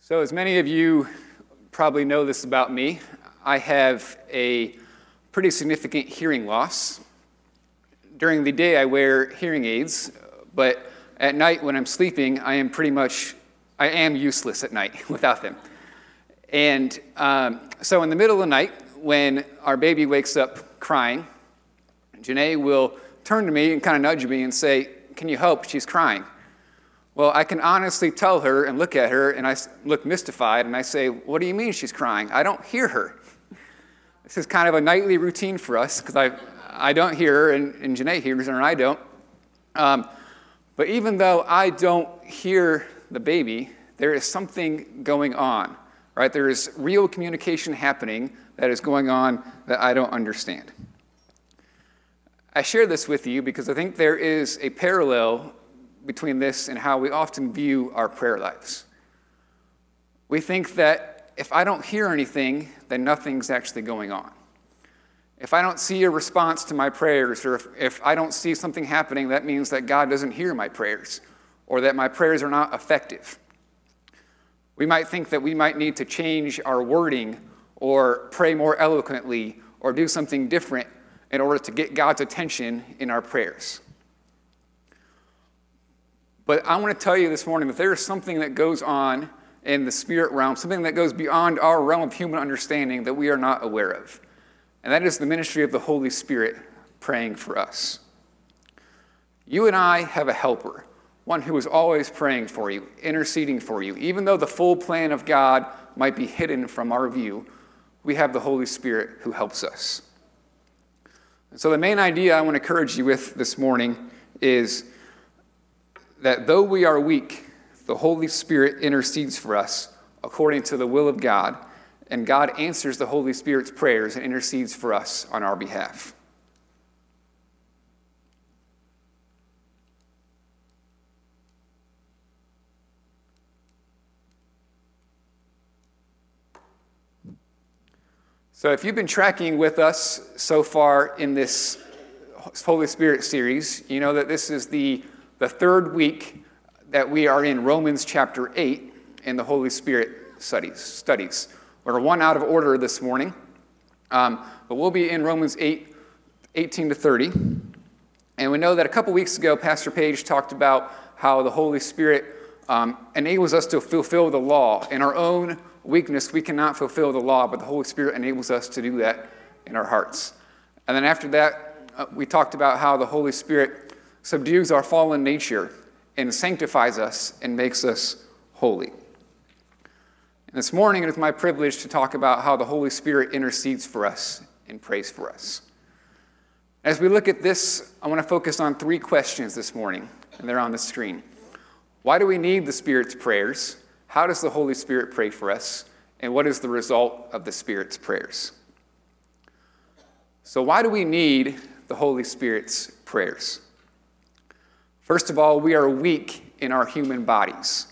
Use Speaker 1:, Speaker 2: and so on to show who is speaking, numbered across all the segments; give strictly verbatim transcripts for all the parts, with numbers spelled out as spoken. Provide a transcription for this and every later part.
Speaker 1: So as many of you probably know this about me, I have a pretty significant hearing loss. During the day I wear hearing aids, but at night when I'm sleeping, I am pretty much, I am useless at night without them. And um, so in the middle of the night, when our baby wakes up crying, Janae will turn to me and kind of nudge me and say, "Can you help? She's crying." Well, I can honestly tell her and look at her, and I look mystified, and I say, "What do you mean she's crying? I don't hear her." This is kind of a nightly routine for us, because I I don't hear her, and, and Janae hears her, and I don't. Um, but even though I don't hear the baby, there is something going on, right? There is real communication happening that is going on that I don't understand. I share this with you because I think there is a parallel between this and how we often view our prayer lives. We think that if I don't hear anything, then nothing's actually going on. If I don't see a response to my prayers, or if, if I don't see something happening, that means that God doesn't hear my prayers, or that my prayers are not effective. We might think that we might need to change our wording, or pray more eloquently, or do something different in order to get God's attention in our prayers. But I want to tell you this morning that there is something that goes on in the spirit realm, something that goes beyond our realm of human understanding that we are not aware of. And that is the ministry of the Holy Spirit praying for us. You and I have a helper, one who is always praying for you, interceding for you. Even though the full plan of God might be hidden from our view, we have the Holy Spirit who helps us. And so the main idea I want to encourage you with this morning is that though we are weak, the Holy Spirit intercedes for us according to the will of God, and God answers the Holy Spirit's prayers and intercedes for us on our behalf. So if you've been tracking with us so far in this Holy Spirit series, you know that this is the The third week that we are in Romans chapter eight in the Holy Spirit studies. studies. We're one out of order this morning, um, but we'll be in Romans eight, eighteen to thirty. And we know that a couple weeks ago, Pastor Page talked about how the Holy Spirit um, enables us to fulfill the law. In our own weakness, we cannot fulfill the law, but the Holy Spirit enables us to do that in our hearts. And then after that, uh, we talked about how the Holy Spirit subdues our fallen nature and sanctifies us and makes us holy. And this morning it is my privilege to talk about how the Holy Spirit intercedes for us and prays for us. As we look at this, I want to focus on three questions this morning, and they're on the screen. Why do we need the Spirit's prayers? How does the Holy Spirit pray for us? And what is the result of the Spirit's prayers? So why do we need the Holy Spirit's prayers? First of all, we are weak in our human bodies.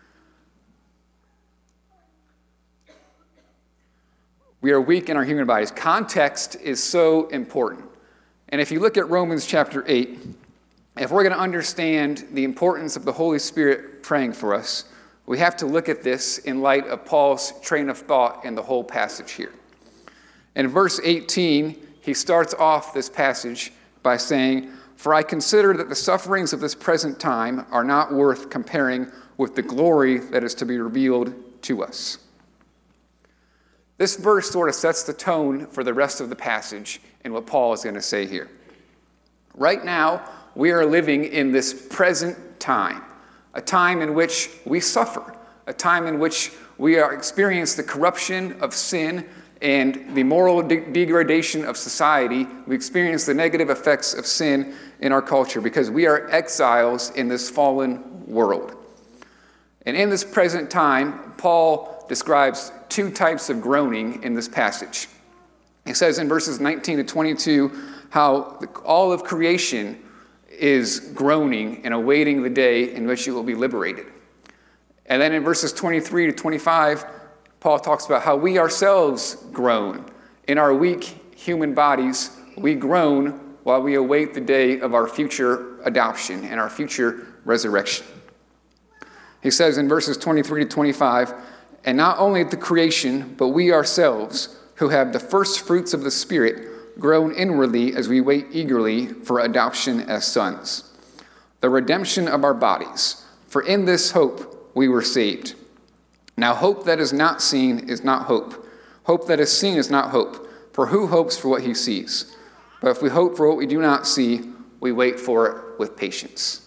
Speaker 1: We are weak in our human bodies. Context is so important. And if you look at Romans chapter eight, if we're going to understand the importance of the Holy Spirit praying for us, we have to look at this in light of Paul's train of thought in the whole passage here. In verse eighteen, he starts off this passage by saying, "For I consider that the sufferings of this present time are not worth comparing with the glory that is to be revealed to us." This verse sort of sets the tone for the rest of the passage and what Paul is going to say here. Right now, we are living in this present time, a time in which we suffer, a time in which we are experience the corruption of sin and the moral de- degradation of society. We experience the negative effects of sin in our culture because we are exiles in this fallen world. And in this present time, Paul describes two types of groaning in this passage. He says in verses nineteen to twenty-two how all of creation is groaning and awaiting the day in which it will be liberated. And then in verses twenty-three to twenty-five, Paul talks about how we ourselves groan. In our weak human bodies, we groan while we await the day of our future adoption and our future resurrection. He says in verses twenty-three to twenty-five, And not only the creation, but we ourselves, who have the first fruits of the Spirit, groan inwardly as we wait eagerly for adoption as sons, the redemption of our bodies. For in this hope we were saved. Now hope that is not seen is not hope. Hope that is seen is not hope. For who hopes for what he sees? But if we hope for what we do not see, we wait for it with patience.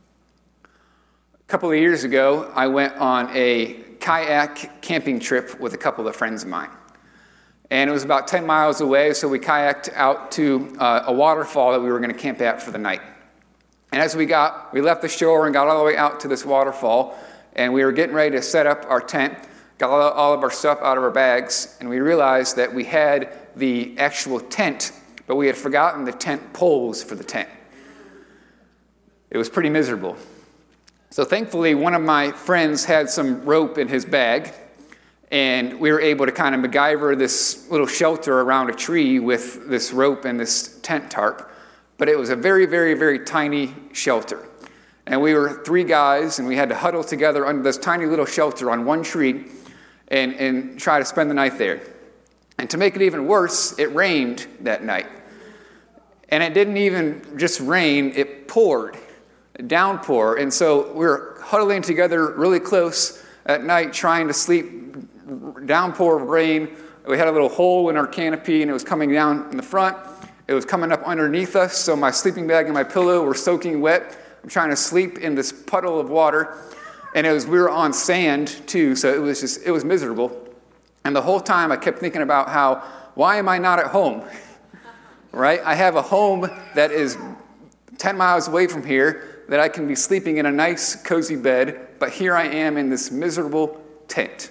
Speaker 1: A couple of years ago, I went on a kayak camping trip with a couple of friends of mine. And it was about ten miles away, so we kayaked out to uh, a waterfall that we were going to camp at for the night. And as we got, we left the shore and got all the way out to this waterfall, and we were getting ready to set up our tent, got all, all of our stuff out of our bags, and we realized that we had the actual tent, but we had forgotten the tent poles for the tent. It was pretty miserable. So thankfully, one of my friends had some rope in his bag, and we were able to kind of MacGyver this little shelter around a tree with this rope and this tent tarp. But it was a very, very, very tiny shelter. And we were three guys, and we had to huddle together under this tiny little shelter on one tree and, and try to spend the night there. And to make it even worse, it rained that night. And it didn't even just rain, it poured. Downpour. And so we were huddling together really close at night trying to sleep. Downpour of rain. We had a little hole in our canopy and it was coming down in the front. It was coming up underneath us, so my sleeping bag and my pillow were soaking wet. I'm trying to sleep in this puddle of water. And it was we were on sand too, so it was just it was miserable. And the whole time I kept thinking about how, why am I not at home? Right? I have a home that is ten miles away from here, that I can be sleeping in a nice, cozy bed, but here I am in this miserable tent.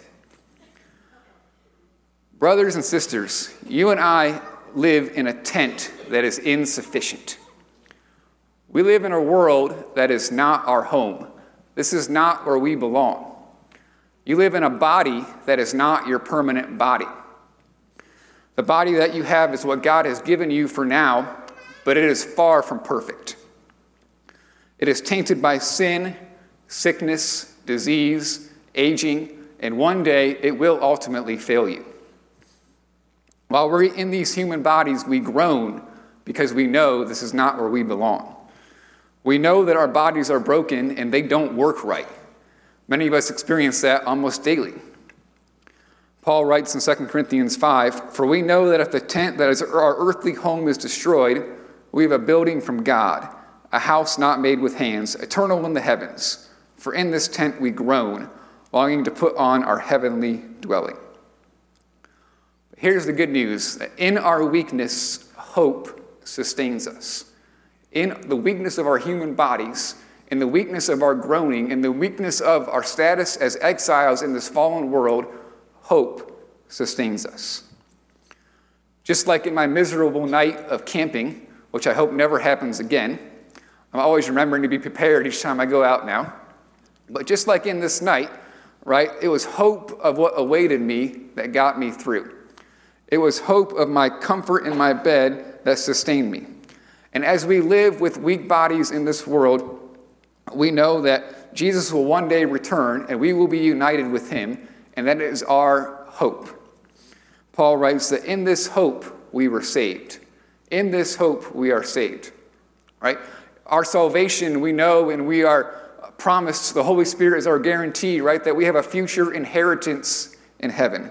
Speaker 1: Brothers and sisters, you and I live in a tent that is insufficient. We live in a world that is not our home. This is not where we belong. You live in a body that is not your permanent body. The body that you have is what God has given you for now, but it is far from perfect. It is tainted by sin, sickness, disease, aging, and one day it will ultimately fail you. While we're in these human bodies, we groan because we know this is not where we belong. We know that our bodies are broken and they don't work right. Many of us experience that almost daily. Paul writes in Second Corinthians five, "For we know that if the tent that is our earthly home is destroyed, we have a building from God, a house not made with hands, eternal in the heavens. For in this tent we groan, longing to put on our heavenly dwelling." Here's the good news. In our weakness, hope sustains us. In the weakness of our human bodies, in the weakness of our groaning, in the weakness of our status as exiles in this fallen world, hope sustains us. Just like in my miserable night of camping, which I hope never happens again, I'm always remembering to be prepared each time I go out now. But just like in this night, right, it was hope of what awaited me that got me through. It was hope of my comfort in my bed that sustained me. And as we live with weak bodies in this world, we know that Jesus will one day return and we will be united with him, and that is our hope. Paul writes that in this hope we were saved. In this hope we are saved, right? Our salvation, we know, and we are promised, the Holy Spirit is our guarantee, right, that we have a future inheritance in heaven.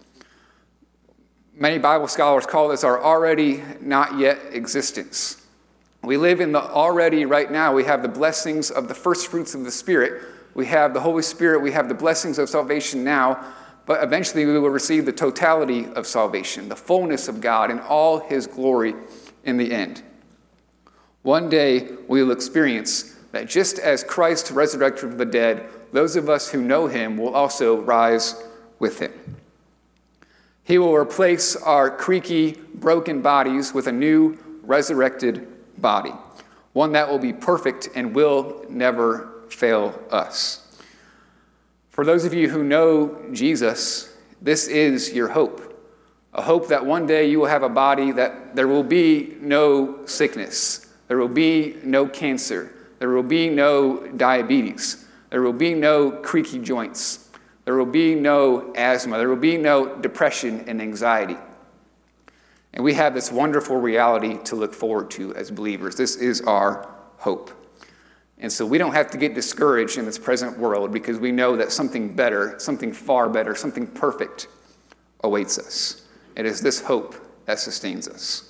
Speaker 1: Many Bible scholars call this our already not yet existence. We live in the already right now. We have the blessings of the first fruits of the Spirit. We have the Holy Spirit. We have the blessings of salvation now, but eventually we will receive the totality of salvation, the fullness of God and all his glory in the end. One day we will experience that just as Christ resurrected from the dead, those of us who know him will also rise with him. He will replace our creaky, broken bodies with a new, resurrected body, one that will be perfect and will never fail us. For those of you who know Jesus, this is your hope, a hope that one day you will have a body that there will be no sickness, there will be no cancer, there will be no diabetes, there will be no creaky joints. There will be no asthma. There will be no depression and anxiety. And we have this wonderful reality to look forward to as believers. This is our hope. And so we don't have to get discouraged in this present world because we know that something better, something far better, something perfect awaits us. It is this hope that sustains us.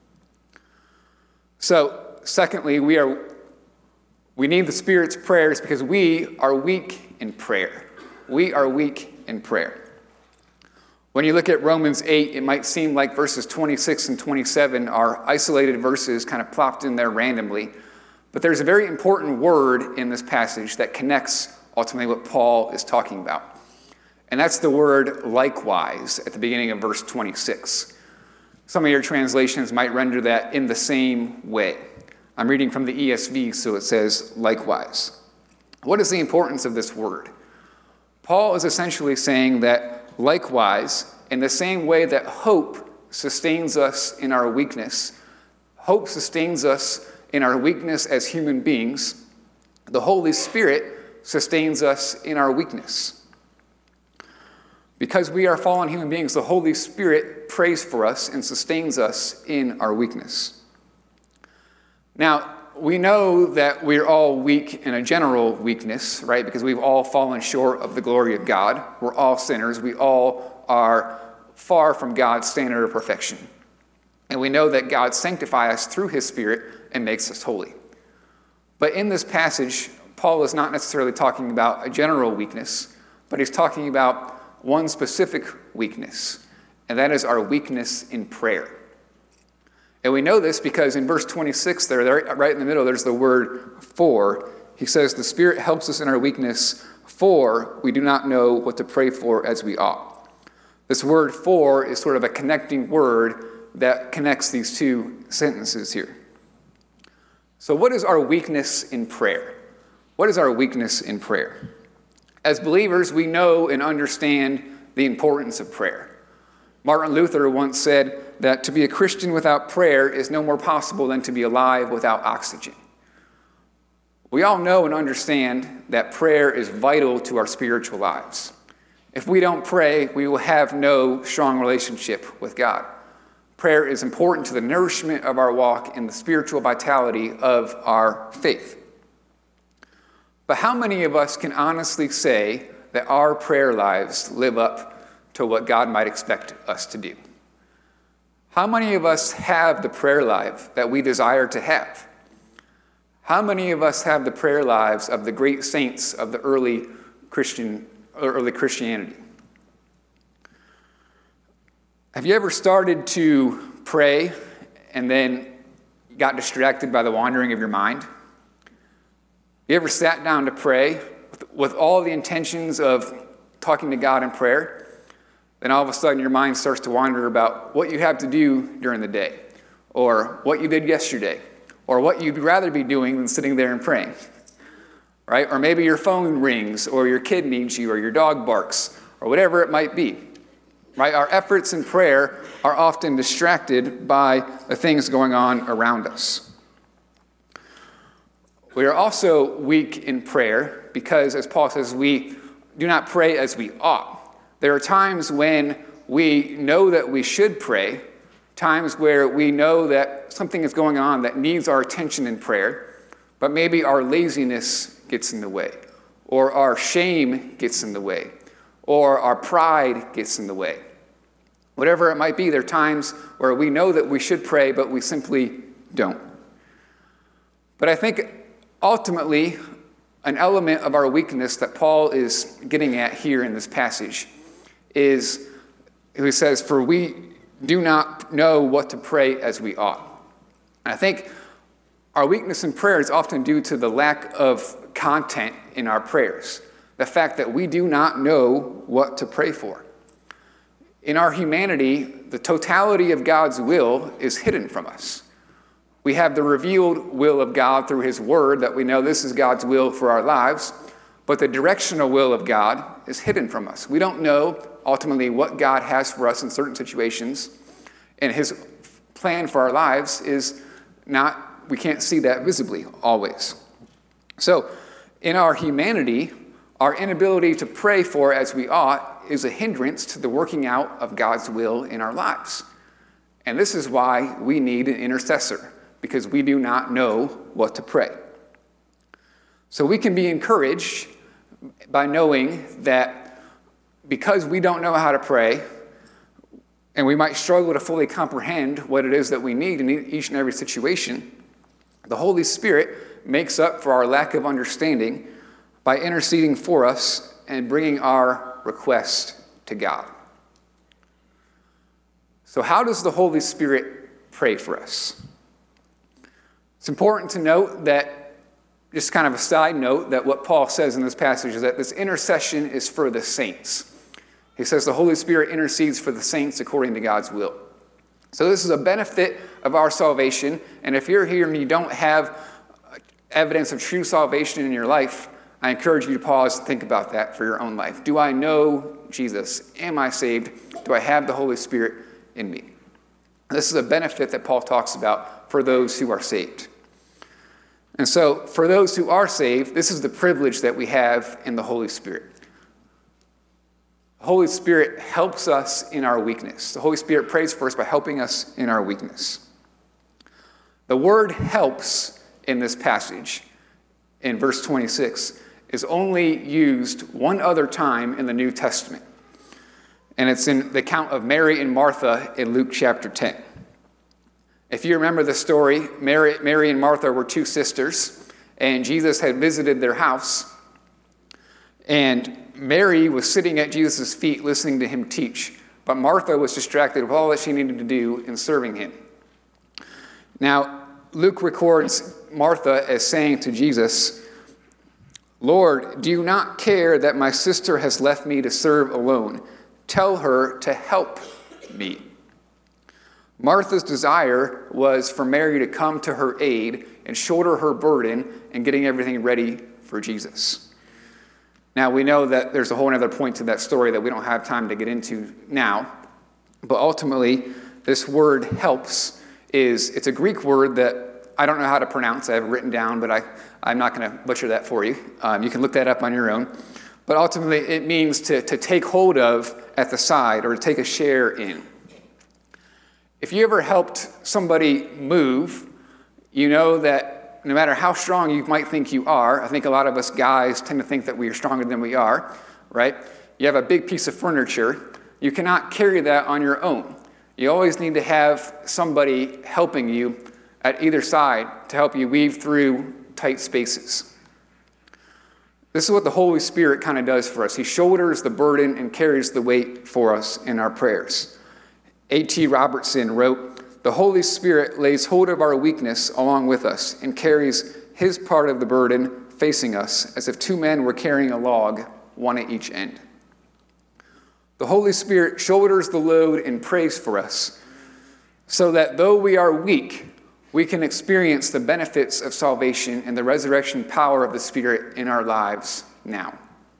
Speaker 1: So, secondly, we are we need the Spirit's prayers because we are weak in prayer. We are weak in prayer. When you look at Romans eight, it might seem like verses twenty-six and twenty-seven are isolated verses kind of plopped in there randomly. But there's a very important word in this passage that connects ultimately what Paul is talking about. And that's the word likewise at the beginning of verse twenty-six. Some of your translations might render that in the same way. I'm reading from the E S V, so it says likewise. What is the importance of this word? Paul is essentially saying that likewise, in the same way that hope sustains us in our weakness, hope sustains us in our weakness as human beings, the Holy Spirit sustains us in our weakness. Because we are fallen human beings, the Holy Spirit prays for us and sustains us in our weakness. Now, we know that we're all weak in a general weakness, right? Because we've all fallen short of the glory of God. We're all sinners. We all are far from God's standard of perfection. And we know that God sanctifies us through his Spirit and makes us holy. But in this passage, Paul is not necessarily talking about a general weakness, but he's talking about one specific weakness, and that is our weakness in prayer. And we know this because in verse twenty-six there, there, right in the middle, there's the word for. He says, the Spirit helps us in our weakness, for we do not know what to pray for as we ought. This word for is sort of a connecting word that connects these two sentences here. So what is our weakness in prayer? What is our weakness in prayer? As believers, we know and understand the importance of prayer. Martin Luther once said that to be a Christian without prayer is no more possible than to be alive without oxygen. We all know and understand that prayer is vital to our spiritual lives. If we don't pray, we will have no strong relationship with God. Prayer is important to the nourishment of our walk and the spiritual vitality of our faith. But how many of us can honestly say that our prayer lives live up to what God might expect us to do? How many of us have the prayer life that we desire to have? How many of us have the prayer lives of the great saints of the early Christian, early Christianity? Have you ever started to pray and then got distracted by the wandering of your mind? You ever sat down to pray with, with all the intentions of talking to God in prayer? Then all of a sudden your mind starts to wander about what you have to do during the day, or what you did yesterday, or what you'd rather be doing than sitting there and praying, right? Or maybe your phone rings, or your kid needs you, or your dog barks, or whatever it might be, right? Our efforts in prayer are often distracted by the things going on around us. We are also weak in prayer because, as Paul says, we do not pray as we ought. There are times when we know that we should pray, times where we know that something is going on that needs our attention in prayer, but maybe our laziness gets in the way, or our shame gets in the way, or our pride gets in the way. Whatever it might be, there are times where we know that we should pray, but we simply don't. But I think ultimately, an element of our weakness that Paul is getting at here in this passage is, he says, for we do not know what to pray as we ought. And I think our weakness in prayer is often due to the lack of content in our prayers, the fact that we do not know what to pray for. In our humanity, the totality of God's will is hidden from us. We have the revealed will of God through his word that we know this is God's will for our lives, but the directional will of God is hidden from us. We don't know ultimately what God has for us in certain situations, and his plan for our lives is not, we can't see that visibly always. So in our humanity, our inability to pray for as we ought is a hindrance to the working out of God's will in our lives. And this is why we need an intercessor, because we do not know what to pray. So we can be encouraged by knowing that because we don't know how to pray, and we might struggle to fully comprehend what it is that we need in each and every situation, the Holy Spirit makes up for our lack of understanding by interceding for us and bringing our request to God. So how does the Holy Spirit pray for us? It's important to note that, just kind of a side note, that what Paul says in this passage is that this intercession is for the saints. He says the Holy Spirit intercedes for the saints according to God's will. So this is a benefit of our salvation, and if you're here and you don't have evidence of true salvation in your life, I encourage you to pause and think about that for your own life. Do I know Jesus? Am I saved? Do I have the Holy Spirit in me? This is a benefit that Paul talks about for those who are saved. And so for those who are saved, this is the privilege that we have in the Holy Spirit. The Holy Spirit helps us in our weakness. The Holy Spirit prays for us by helping us in our weakness. The word helps in this passage, in verse twenty-six, is only used one other time in the New Testament. And it's in the account of Mary and Martha in Luke chapter ten. If you remember the story, Mary, Mary and Martha were two sisters, and Jesus had visited their house. And Mary was sitting at Jesus' feet listening to him teach, but Martha was distracted with all that she needed to do in serving him. Now, Luke records Martha as saying to Jesus, "Lord, do you not care that my sister has left me to serve alone? Tell her to help me." Martha's desire was for Mary to come to her aid and shoulder her burden in getting everything ready for Jesus. Now, we know that there's a whole other point to that story that we don't have time to get into now, but ultimately, this word helps is, it's a Greek word that I don't know how to pronounce. I have it written down, but I, I'm not going to butcher that for you. Um, you can look that up on your own. But ultimately, it means to, to take hold of at the side or to take a share in. If you ever helped somebody move, you know that no matter how strong you might think you are, I think a lot of us guys tend to think that we are stronger than we are, right? You have a big piece of furniture. You cannot carry that on your own. You always need to have somebody helping you at either side to help you weave through tight spaces. This is what the Holy Spirit kind of does for us. He shoulders the burden and carries the weight for us in our prayers. A T Robertson wrote, "The Holy Spirit lays hold of our weakness along with us and carries his part of the burden facing us as if two men were carrying a log, one at each end." The Holy Spirit shoulders the load and prays for us so that though we are weak, we can experience the benefits of salvation and the resurrection power of the Spirit in our lives now.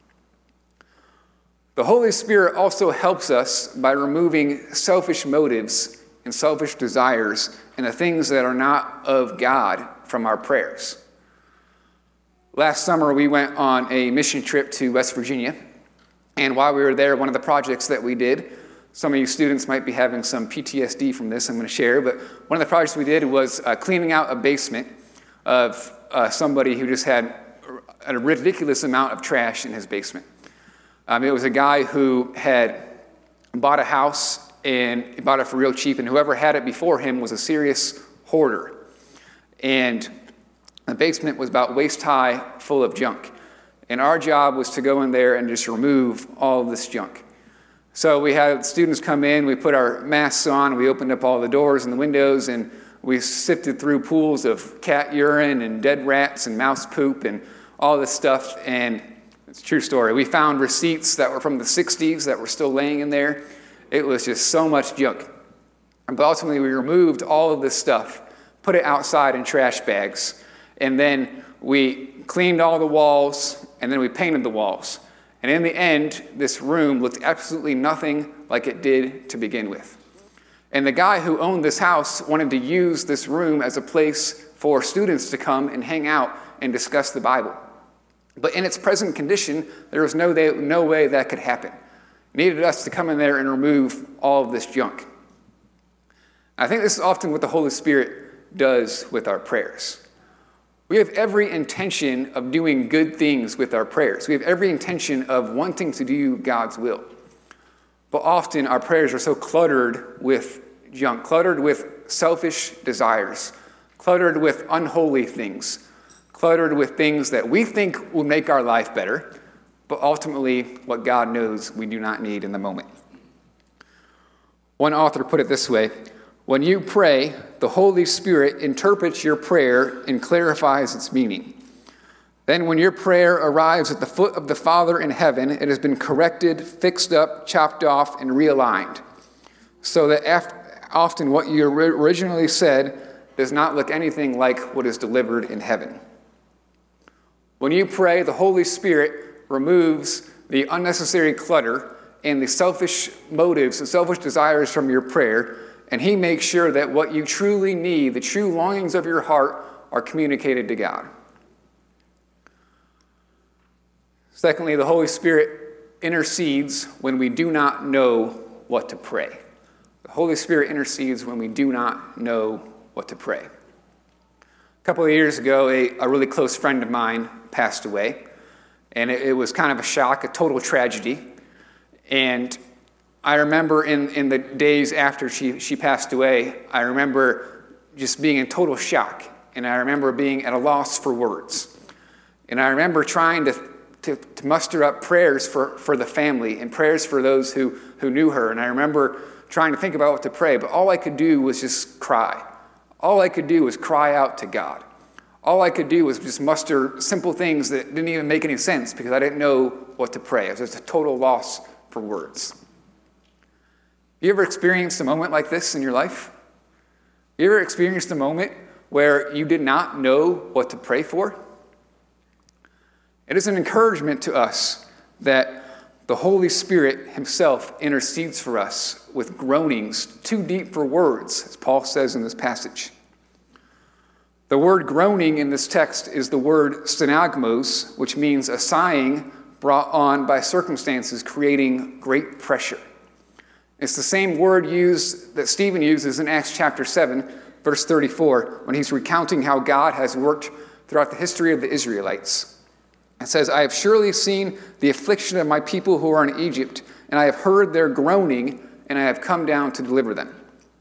Speaker 1: The Holy Spirit also helps us by removing selfish motives and selfish desires and the things that are not of God from our prayers. Last summer, we went on a mission trip to West Virginia. And while we were there, one of the projects that we did, some of you students might be having some P T S D from this I'm going to share, but one of the projects we did was uh, cleaning out a basement of uh, somebody who just had a ridiculous amount of trash in his basement. Um, it was a guy who had bought a house and he bought it for real cheap, and whoever had it before him was a serious hoarder. And the basement was about waist high, full of junk. And our job was to go in there and just remove all of this junk. So we had students come in, we put our masks on, we opened up all the doors and the windows, and we sifted through pools of cat urine and dead rats and mouse poop and all this stuff. And it's a true story. We found receipts that were from the sixties that were still laying in there. It was just so much junk. But ultimately, we removed all of this stuff, put it outside in trash bags, and then we cleaned all the walls, and then we painted the walls. And in the end, this room looked absolutely nothing like it did to begin with. And the guy who owned this house wanted to use this room as a place for students to come and hang out and discuss the Bible. But in its present condition, there was no, day, no way that could happen. It needed us to come in there and remove all of this junk. I think this is often what the Holy Spirit does with our prayers. We have every intention of doing good things with our prayers. We have every intention of wanting to do God's will. But often our prayers are so cluttered with junk, cluttered with selfish desires, cluttered with unholy things, cluttered with things that we think will make our life better, but ultimately what God knows we do not need in the moment. One author put it this way: when you pray, the Holy Spirit interprets your prayer and clarifies its meaning. Then when your prayer arrives at the foot of the Father in heaven, it has been corrected, fixed up, chopped off, and realigned, so that after, often what you originally said does not look anything like what is delivered in heaven. When you pray, the Holy Spirit removes the unnecessary clutter and the selfish motives and selfish desires from your prayer, and he makes sure that what you truly need, the true longings of your heart, are communicated to God. Secondly, the Holy Spirit intercedes when we do not know what to pray. The Holy Spirit intercedes when we do not know what to pray. A couple of years ago, a, a really close friend of mine passed away, and it, it was kind of a shock, a total tragedy. And I remember in, in the days after she, she passed away, I remember just being in total shock, and I remember being at a loss for words. And I remember trying to, to, to muster up prayers for, for the family and prayers for those who, who knew her, and I remember trying to think about what to pray, but all I could do was just cry. All I could do was cry out to God. All I could do was just muster simple things that didn't even make any sense because I didn't know what to pray. It was just a total loss for words. You ever experienced a moment like this in your life? You ever experienced a moment where you did not know what to pray for? It is an encouragement to us that the Holy Spirit himself intercedes for us with groanings too deep for words, as Paul says in this passage. The word groaning in this text is the word stenagmos, which means a sighing brought on by circumstances creating great pressure. It's the same word used that Stephen uses in Acts chapter seven, verse thirty-four, when he's recounting how God has worked throughout the history of the Israelites. It says, I have surely seen the affliction of my people who are in Egypt, and I have heard their groaning, and I have come down to deliver them.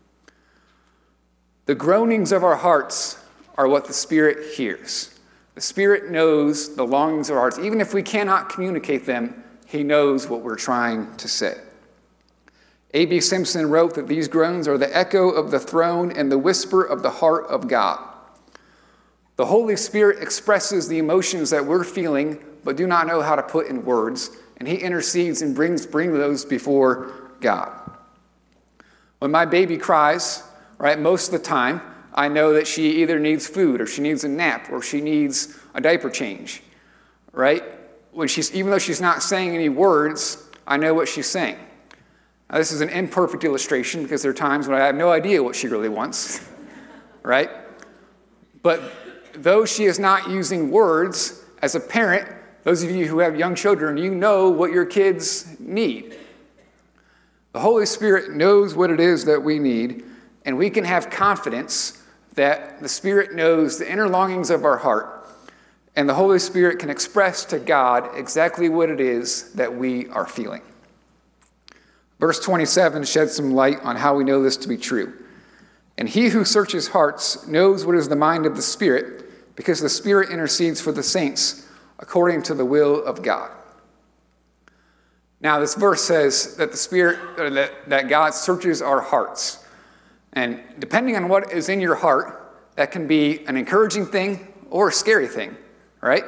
Speaker 1: The groanings of our hearts are what the Spirit hears. The Spirit knows the longings of our hearts. Even if we cannot communicate them, he knows what we're trying to say. A B Simpson wrote that these groans are the echo of the throne and the whisper of the heart of God. The Holy Spirit expresses the emotions that we're feeling but do not know how to put in words, and he intercedes and brings bring those before God. When my baby cries, right, most of the time, I know that she either needs food or she needs a nap or she needs a diaper change, right? When she's, even though she's not saying any words, I know what she's saying. Now, this is an imperfect illustration because there are times when I have no idea what she really wants, right? But though she is not using words, as a parent, those of you who have young children, you know what your kids need. The Holy Spirit knows what it is that we need, and we can have confidence that the Spirit knows the inner longings of our heart, and the Holy Spirit can express to God exactly what it is that we are feeling. Verse twenty-seven sheds some light on how we know this to be true. And he who searches hearts knows what is the mind of the Spirit, because the Spirit intercedes for the saints according to the will of God. Now, this verse says that the Spirit, or that, that God searches our hearts. And depending on what is in your heart, that can be an encouraging thing or a scary thing, right?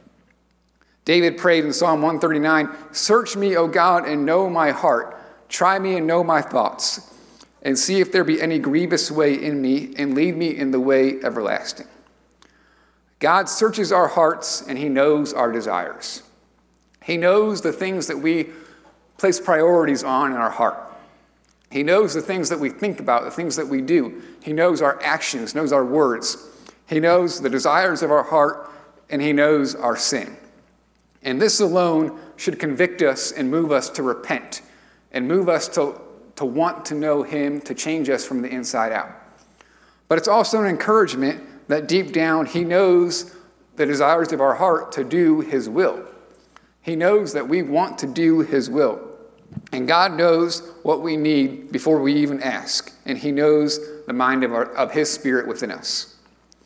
Speaker 1: David prayed in Psalm one thirty-nine, search me, O God, and know my heart. Try me and know my thoughts, and see if there be any grievous way in me, and lead me in the way everlasting. God searches our hearts, and he knows our desires. He knows the things that we place priorities on in our heart. He knows the things that we think about, the things that we do. He knows our actions, knows our words. He knows the desires of our heart, and he knows our sin. And this alone should convict us and move us to repent and move us to, to want to know him, to change us from the inside out. But it's also an encouragement that deep down he knows the desires of our heart to do his will. He knows that we want to do his will. And God knows what we need before we even ask. And he knows the mind of, our, of his Spirit within us.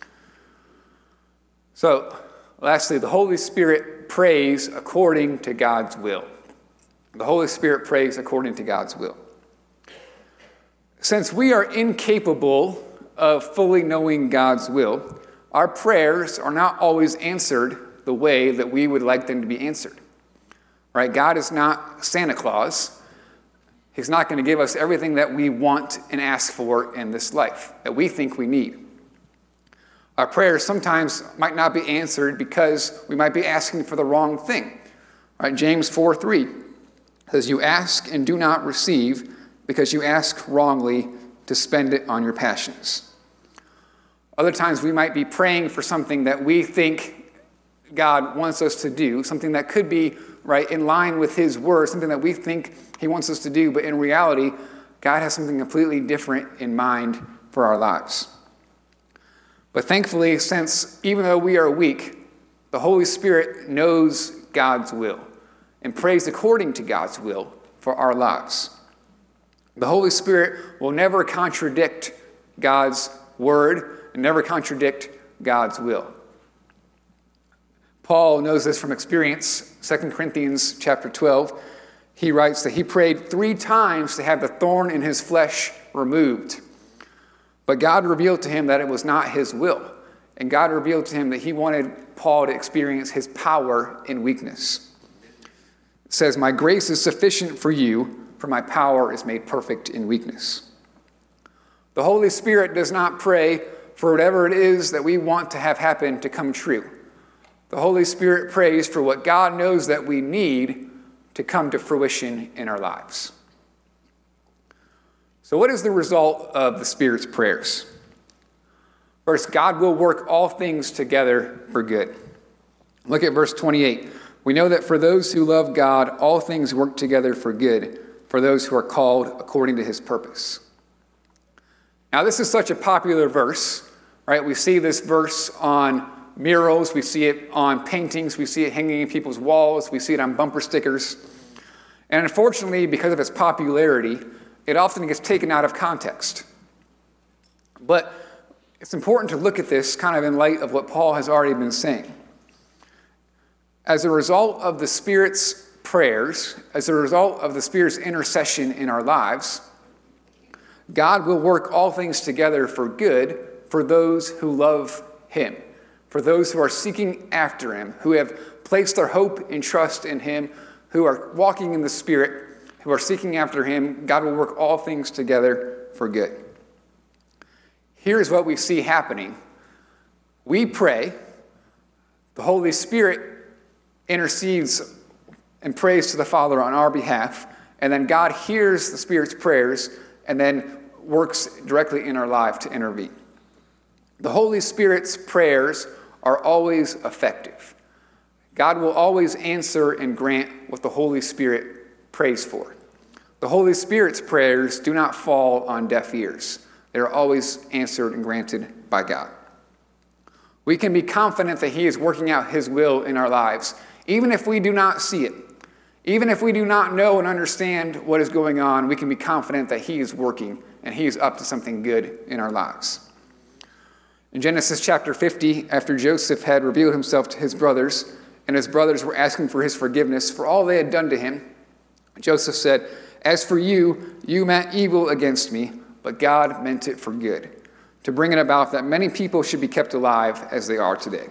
Speaker 1: So, lastly, the Holy Spirit prays according to God's will. The Holy Spirit prays according to God's will. Since we are incapable of fully knowing God's will, our prayers are not always answered the way that we would like them to be answered. Right? God is not Santa Claus. He's not going to give us everything that we want and ask for in this life, that we think we need. Our prayers sometimes might not be answered because we might be asking for the wrong thing. Right? James four three says, "You ask and do not receive because you ask wrongly to spend it on your passions." Other times we might be praying for something that we think God wants us to do, something that could be right in line with his word, something that we think he wants us to do, but in reality, God has something completely different in mind for our lives. But thankfully, since even though we are weak, the Holy Spirit knows God's will and prays according to God's will for our lives. The Holy Spirit will never contradict God's word and never contradict God's will. Paul knows this from experience. Second Corinthians chapter twelve, he writes that he prayed three times to have the thorn in his flesh removed. But God revealed to him that it was not his will. And God revealed to him that he wanted Paul to experience his power in weakness. It says, "My grace is sufficient for you, for my power is made perfect in weakness." The Holy Spirit does not pray for whatever it is that we want to have happen to come true. The Holy Spirit prays for what God knows that we need to come to fruition in our lives. So what is the result of the Spirit's prayers? First, God will work all things together for good. Look at verse twenty-eight. "We know that for those who love God, all things work together for good, for those who are called according to his purpose." Now, this is such a popular verse, right? We see this verse on murals, we see it on paintings, we see it hanging in people's walls, we see it on bumper stickers. And unfortunately, because of its popularity, it often gets taken out of context. But it's important to look at this kind of in light of what Paul has already been saying. As a result of the Spirit's prayers, as a result of the Spirit's intercession in our lives, God will work all things together for good for those who love him, for those who are seeking after him, who have placed their hope and trust in him, who are walking in the Spirit, who are seeking after him. God will work all things together for good. Here's what we see happening. We pray, the Holy Spirit intercedes and prays to the Father on our behalf, and then God hears the Spirit's prayers and then works directly in our life to intervene. The Holy Spirit's prayers are always effective. God will always answer and grant what the Holy Spirit prays for. The Holy Spirit's prayers do not fall on deaf ears. They are always answered and granted by God. We can be confident that he is working out his will in our lives, even if we do not see it. Even if we do not know and understand what is going on, we can be confident that he is working and he is up to something good in our lives. In Genesis chapter fifty, after Joseph had revealed himself to his brothers, and his brothers were asking for his forgiveness for all they had done to him, Joseph said, "As for you, you meant evil against me, but God meant it for good, to bring it about that many people should be kept alive as they are today."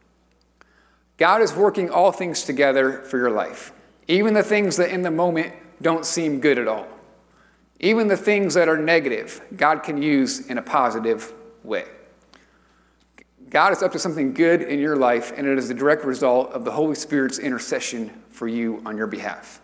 Speaker 1: God is working all things together for your life, even the things that in the moment don't seem good at all. Even the things that are negative, God can use in a positive way. God is up to something good in your life, and it is the direct result of the Holy Spirit's intercession for you on your behalf.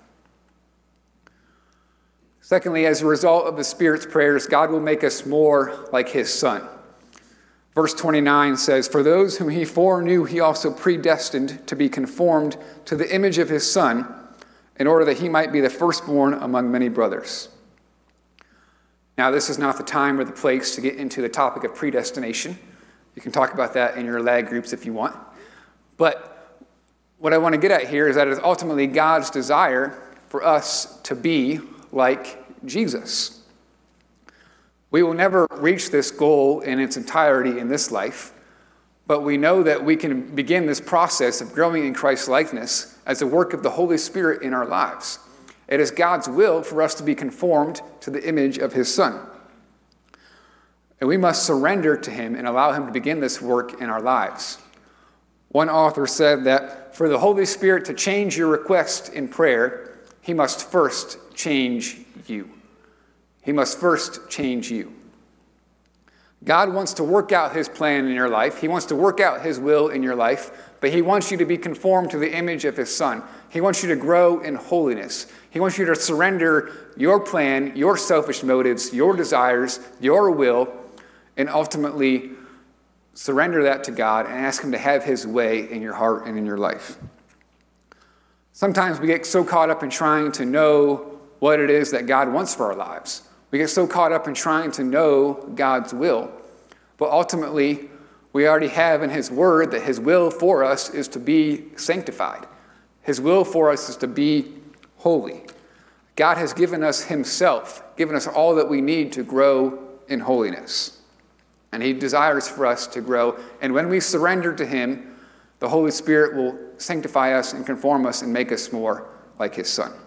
Speaker 1: Secondly, as a result of the Spirit's prayers, God will make us more like his Son. Verse twenty-nine says, "For those whom he foreknew, he also predestined to be conformed to the image of his Son, in order that he might be the firstborn among many brothers." Now, this is not the time or the place to get into the topic of predestination. You can talk about that in your lag groups if you want. But what I want to get at here is that it is ultimately God's desire for us to be like Jesus. We will never reach this goal in its entirety in this life, but we know that we can begin this process of growing in Christ's likeness as a work of the Holy Spirit in our lives. It is God's will for us to be conformed to the image of his Son. And we must surrender to him and allow him to begin this work in our lives. One author said that for the Holy Spirit to change your request in prayer, he must first change you. He must first change you. God wants to work out his plan in your life. He wants to work out his will in your life, but he wants you to be conformed to the image of his Son. He wants you to grow in holiness. He wants you to surrender your plan, your selfish motives, your desires, your will, and ultimately surrender that to God and ask him to have his way in your heart and in your life. Sometimes we get so caught up in trying to know what it is that God wants for our lives. We get so caught up in trying to know God's will. But ultimately, we already have in his word that his will for us is to be sanctified. His will for us is to be holy. God has given us himself, given us all that we need to grow in holiness. And he desires for us to grow. And when we surrender to him, the Holy Spirit will sanctify us and conform us and make us more like his Son.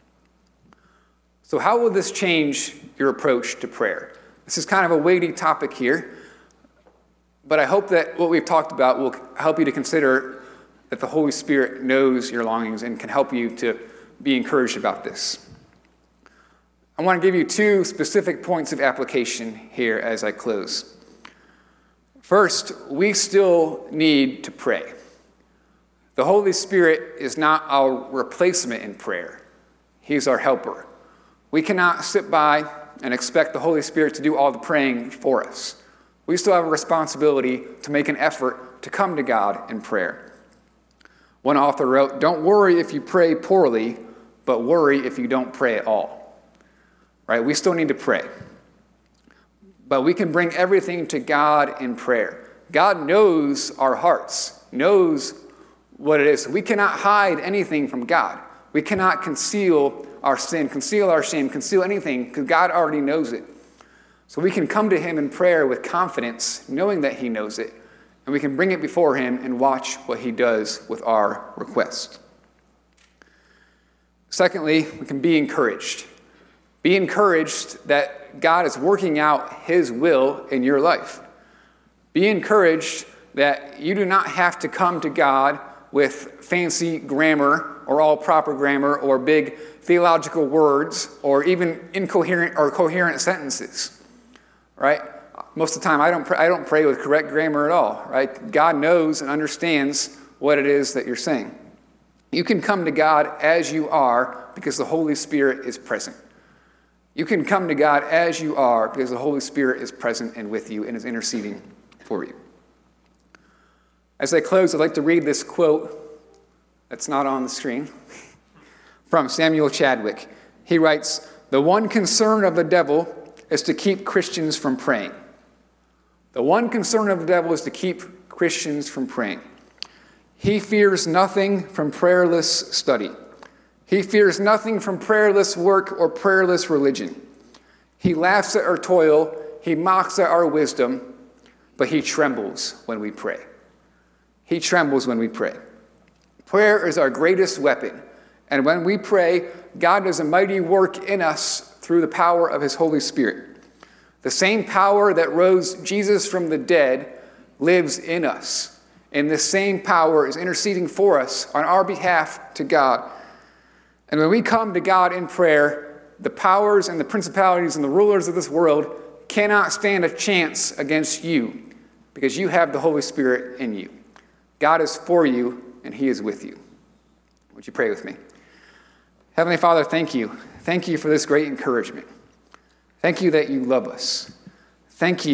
Speaker 1: So how will this change your approach to prayer? This is kind of a weighty topic here, but I hope that what we've talked about will help you to consider that the Holy Spirit knows your longings and can help you to be encouraged about this. I want to give you two specific points of application here as I close. First, we still need to pray. The Holy Spirit is not our replacement in prayer. He's our helper. We cannot sit by and expect the Holy Spirit to do all the praying for us. We still have a responsibility to make an effort to come to God in prayer. One author wrote, "Don't worry if you pray poorly, but worry if you don't pray at all." Right? We still need to pray. But we can bring everything to God in prayer. God knows our hearts, knows what it is. We cannot hide anything from God. We cannot conceal our sin, conceal our shame, conceal anything, because God already knows it. So we can come to him in prayer with confidence, knowing that he knows it, and we can bring it before him and watch what he does with our request. Secondly, we can be encouraged. Be encouraged that God is working out his will in your life. Be encouraged that you do not have to come to God with fancy grammar or all proper grammar or big theological words or even incoherent or coherent sentences, right? Most of the time, I don't pray, I don't pray with correct grammar at all, right? God knows and understands what it is that you're saying. You can come to God as you are because the Holy Spirit is present. You can come to God as you are because the Holy Spirit is present and with you and is interceding for you. As I close, I'd like to read this quote that's not on the screen from Samuel Chadwick. He writes, "The one concern of the devil is to keep Christians from praying. The one concern of the devil is to keep Christians from praying. He fears nothing from prayerless study. He fears nothing from prayerless work or prayerless religion. He laughs at our toil, he mocks at our wisdom, but he trembles when we pray." He trembles when we pray. Prayer is our greatest weapon, and when we pray, God does a mighty work in us through the power of his Holy Spirit. The same power that rose Jesus from the dead lives in us, and this same power is interceding for us on our behalf to God. And when we come to God in prayer, the powers and the principalities and the rulers of this world cannot stand a chance against you because you have the Holy Spirit in you. God is for you, and he is with you. Would you pray with me? Heavenly Father, thank you. Thank you for this great encouragement. Thank you that you love us. Thank you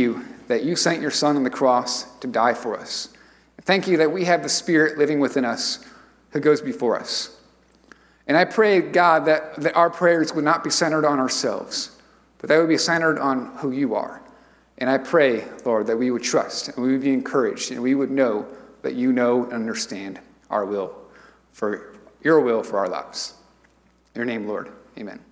Speaker 1: that you sent your Son on the cross to die for us. Thank you that we have the Spirit living within us who goes before us. And I pray, God, that, that our prayers would not be centered on ourselves, but they would be centered on who you are. And I pray, Lord, that we would trust and we would be encouraged and we would know that you know and understand our will, for your will for our lives. In your name, Lord, amen.